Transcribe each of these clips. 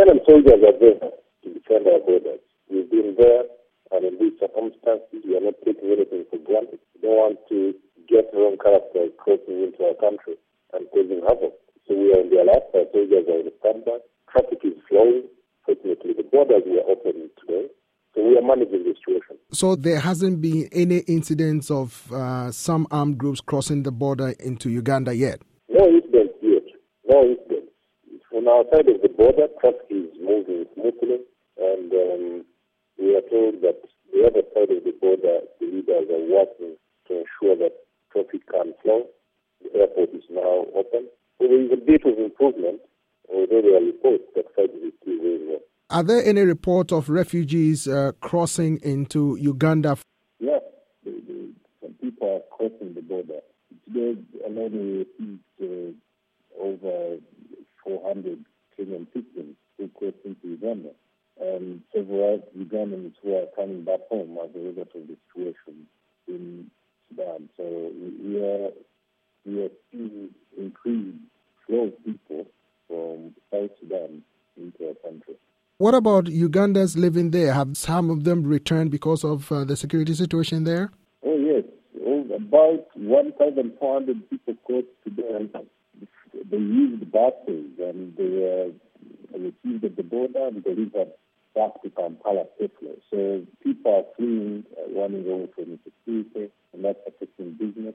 Ugandan soldiers are there to defend our borders. We've been there, and in these circumstances, we are not taking anything for granted. We don't want to get wrong characters crossing into our country and causing havoc. So we are on the alert. Our soldiers are in standby. Traffic is flowing. Fortunately, the borders were open today. So we are managing the situation. So there hasn't been any incidents of some armed groups crossing the border into Uganda yet? No incidents yet. No incidents. On our side of the border, traffic is moving smoothly, and we are told that the other side of the border, the leaders are working to ensure that traffic can flow. The airport is now open. So there is a bit of improvement, although there are reports that fighting is still going on. Are there any report of refugees crossing into Uganda? Yes, some people are crossing the border. Today, alone we received over 400 Kenyan citizens who crossed into Uganda, and several Ugandans who are coming back home as a result of the situation in Sudan. So we are seeing increased flow of people from South Sudan into our country. What about Ugandans living there? Have some of them returned because of the security situation there? Oh, yes. About 1,400 people crossed today. They used buses and they were received at the border and delivered back to Kampala safely. So people are fleeing, running away from insecurity, and that's affecting business.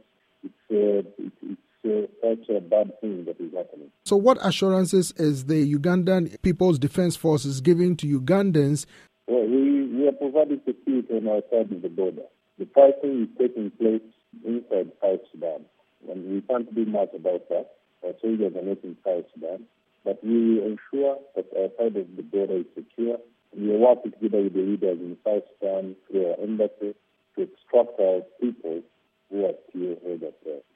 It's such a bad thing that is happening. So what assurances is the Ugandan People's Defense Forces giving to Ugandans? Well, we are providing security on our side of the border. The fighting is taking place inside South Sudan, and we can't do much about that. Our soldiers are not in South Sudan, but we ensure that our side of the border is secure. We are working together with the leaders in South Sudan through our embassy to extract our people who are still held up there.